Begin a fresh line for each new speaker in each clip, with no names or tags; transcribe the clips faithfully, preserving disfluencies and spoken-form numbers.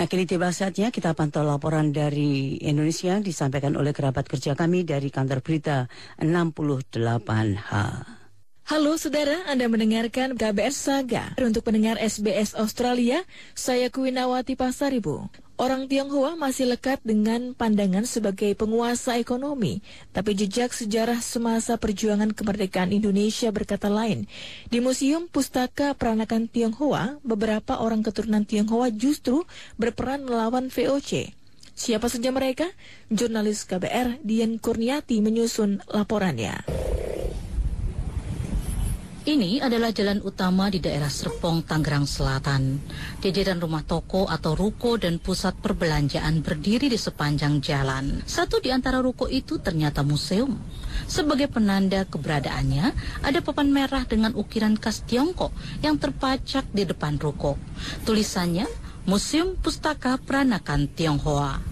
Nah, kini tiba saatnya kita pantau laporan dari Indonesia yang disampaikan oleh kerabat kerja kami dari kantor berita enam puluh delapan H.
Halo saudara, Anda mendengarkan K B R Saga. Untuk pendengar S B S Australia, saya Kuinawati Pasaribu. Orang Tionghoa masih lekat dengan pandangan sebagai penguasa ekonomi, tapi jejak sejarah semasa perjuangan kemerdekaan Indonesia berkata lain. Di Museum Pustaka Peranakan Tionghoa, beberapa orang keturunan Tionghoa justru berperan melawan V O C. Siapa saja mereka? Jurnalis K B R Dian Kurniati menyusun laporannya.
Ini adalah jalan utama di daerah Serpong, Tangerang Selatan. Jajaran rumah toko atau ruko dan pusat perbelanjaan berdiri di sepanjang jalan. Satu di antara ruko itu ternyata museum. Sebagai penanda keberadaannya, ada papan merah dengan ukiran khas Tiongkok yang terpacak di depan ruko. Tulisannya, Museum Pustaka Peranakan Tionghoa.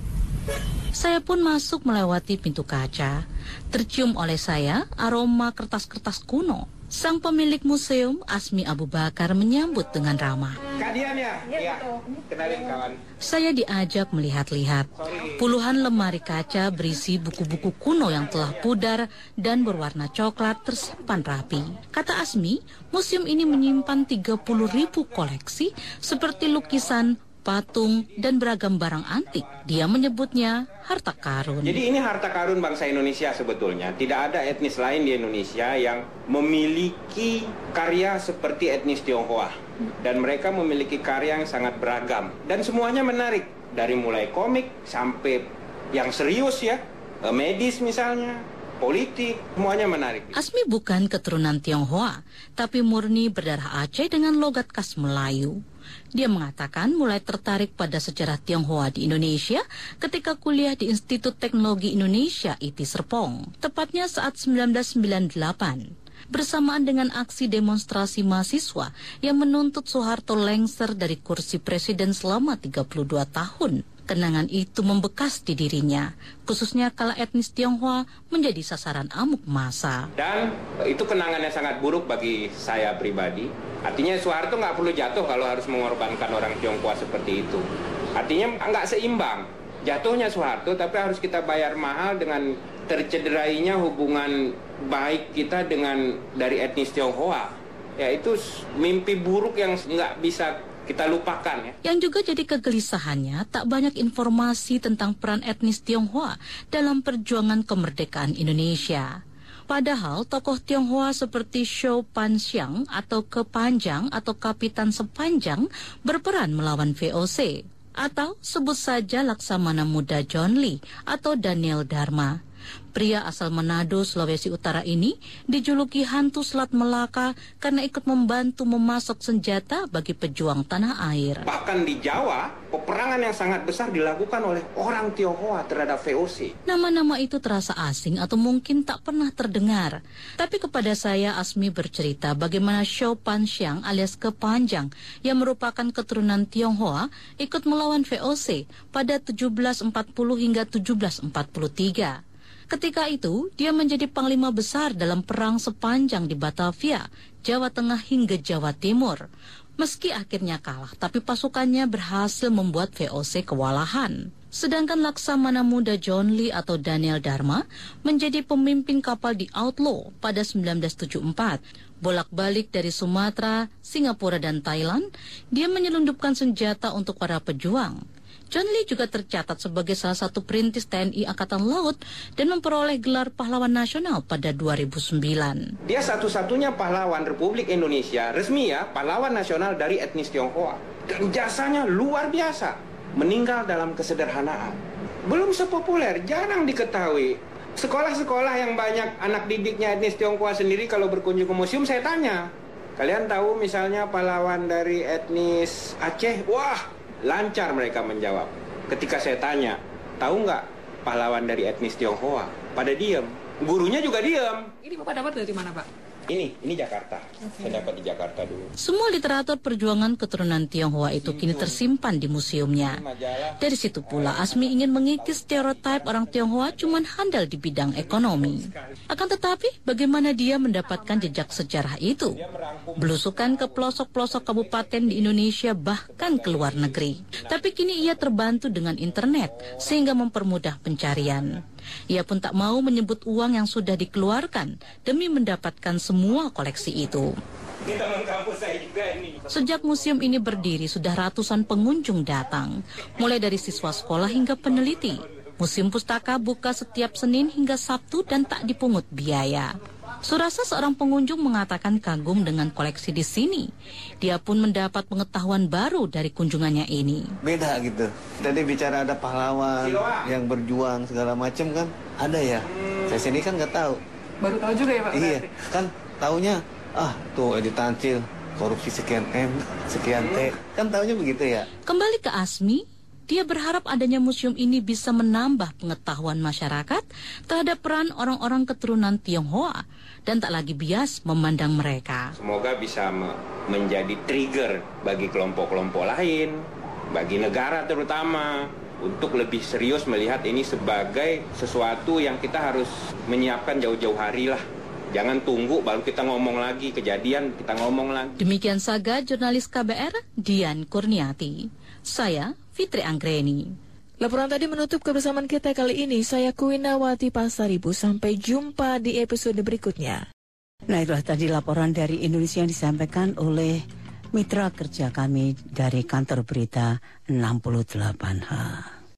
Saya pun masuk melewati pintu kaca. Tercium oleh saya aroma kertas-kertas kuno. Sang pemilik museum, Asmi Abu Bakar, menyambut dengan ramah.
Kak Dian ya? Iya, kenalin kawan.
Saya diajak melihat-lihat. Puluhan lemari kaca berisi buku-buku kuno yang telah pudar dan berwarna coklat tersimpan rapi. Kata Asmi, museum ini menyimpan tiga puluh ribu koleksi seperti lukisan, patung, dan beragam barang antik. Dia menyebutnya harta karun.
Jadi ini harta karun bangsa Indonesia sebetulnya. Tidak ada etnis lain di Indonesia yang memiliki karya seperti etnis Tionghoa. Dan mereka memiliki karya yang sangat beragam. Dan semuanya menarik. Dari mulai komik sampai yang serius ya, medis misalnya, politik, semuanya menarik.
Asmi bukan keturunan Tionghoa, tapi murni berdarah Aceh dengan logat khas Melayu. Dia mengatakan mulai tertarik pada sejarah Tionghoa di Indonesia ketika kuliah di Institut Teknologi Indonesia I T I Serpong, tepatnya saat seribu sembilan ratus sembilan puluh delapan. Bersamaan dengan aksi demonstrasi mahasiswa yang menuntut Soeharto lengser dari kursi presiden selama tiga puluh dua tahun. Kenangan itu membekas di dirinya, khususnya kala etnis Tionghoa menjadi sasaran amuk massa.
Dan itu kenangan yang sangat buruk bagi saya pribadi. Artinya Soeharto nggak perlu jatuh kalau harus mengorbankan orang Tionghoa seperti itu. Artinya nggak seimbang. Jatuhnya Soeharto, tapi harus kita bayar mahal dengan tercederainya hubungan baik kita dengan dari etnis Tionghoa. Ya itu mimpi buruk yang nggak bisa kita lupakan ya.
Yang juga jadi kegelisahannya, tak banyak informasi tentang peran etnis Tionghoa dalam perjuangan kemerdekaan Indonesia. Padahal tokoh Tionghoa seperti Shou Panxiang atau Kepanjang atau Kapitan Sepanjang berperan melawan V O C. Atau sebut saja Laksamana Muda John Lee atau Daniel Dharma. Pria asal Manado, Sulawesi Utara ini dijuluki hantu Selat Melaka karena ikut membantu memasok senjata bagi pejuang tanah air.
Bahkan di Jawa, peperangan yang sangat besar dilakukan oleh orang Tionghoa terhadap V O C.
Nama-nama itu terasa asing atau mungkin tak pernah terdengar. Tapi kepada saya, Asmi bercerita bagaimana Shou Panxiang alias Kepanjang yang merupakan keturunan Tionghoa ikut melawan V O C pada tujuh belas empat puluh hingga tujuh belas empat puluh tiga. Ketika itu, dia menjadi panglima besar dalam perang sepanjang di Batavia, Jawa Tengah hingga Jawa Timur. Meski akhirnya kalah, tapi pasukannya berhasil membuat V O C kewalahan. Sedangkan Laksamana Muda John Lee atau Daniel Dharma menjadi pemimpin kapal di Outlaw pada seribu sembilan ratus tujuh puluh empat. Bolak-balik dari Sumatera, Singapura, dan Thailand, dia menyelundupkan senjata untuk para pejuang. John Lee juga tercatat sebagai salah satu perintis T N I Angkatan Laut dan memperoleh gelar pahlawan nasional pada dua ribu sembilan.
Dia satu-satunya pahlawan Republik Indonesia, resmi ya, pahlawan nasional dari etnis Tionghoa. Dan jasanya luar biasa, meninggal dalam kesederhanaan. Belum sepopuler, jarang diketahui. Sekolah-sekolah yang banyak anak didiknya etnis Tionghoa sendiri kalau berkunjung ke museum saya tanya, kalian tahu misalnya pahlawan dari etnis Aceh? Wah, lancar mereka menjawab. Ketika saya tanya, tahu nggak pahlawan dari etnis Tionghoa? Pada diam. Gurunya juga diam.
Ini Bapak dapat dari mana, Pak?
Ini, ini Jakarta. Okay. Saya dapat di Jakarta dulu.
Semua literatur perjuangan keturunan Tionghoa itu kini tersimpan di museumnya. Dari situ pula Asmi ingin mengikis stereotip orang Tionghoa cuman handal di bidang ekonomi. Akan tetapi, bagaimana dia mendapatkan jejak sejarah itu? Belusukan ke pelosok-pelosok kabupaten di Indonesia bahkan ke luar negeri. Tapi kini ia terbantu dengan internet sehingga mempermudah pencarian. Ia pun tak mau menyebut uang yang sudah dikeluarkan demi mendapatkan semua koleksi itu. Sejak museum ini berdiri, sudah ratusan pengunjung datang, mulai dari siswa sekolah hingga peneliti. Museum Pustaka buka setiap Senin hingga Sabtu dan tak dipungut biaya. Surasa, seorang pengunjung, mengatakan kagum dengan koleksi di sini. Dia pun mendapat pengetahuan baru dari kunjungannya ini.
Beda gitu. Tadi bicara ada pahlawan yang berjuang segala macam kan, ada ya. Saya sini kan nggak tahu.
Baru tahu juga ya Pak?
Iya, kan taunya ah tuh Edi Tancil korupsi sekian M, sekian T. Kan taunya begitu ya.
Kembali ke Asmi. Dia berharap adanya museum ini bisa menambah pengetahuan masyarakat terhadap peran orang-orang keturunan Tionghoa dan tak lagi bias memandang mereka.
Semoga bisa me- menjadi trigger bagi kelompok-kelompok lain, bagi negara terutama, untuk lebih serius melihat ini sebagai sesuatu yang kita harus menyiapkan jauh-jauh hari lah. Jangan tunggu baru kita ngomong lagi, kejadian kita ngomong lagi.
Demikian Saga, jurnalis K B R, Dian Kurniati. Saya Fitri Anggreni.
Laporan tadi menutup kebersamaan kita kali ini. Saya Kuinawati Pasaribu. Sampai jumpa di episode berikutnya.
Nah, itulah tadi laporan dari Indonesia yang disampaikan oleh mitra kerja kami dari kantor berita enam puluh delapan H.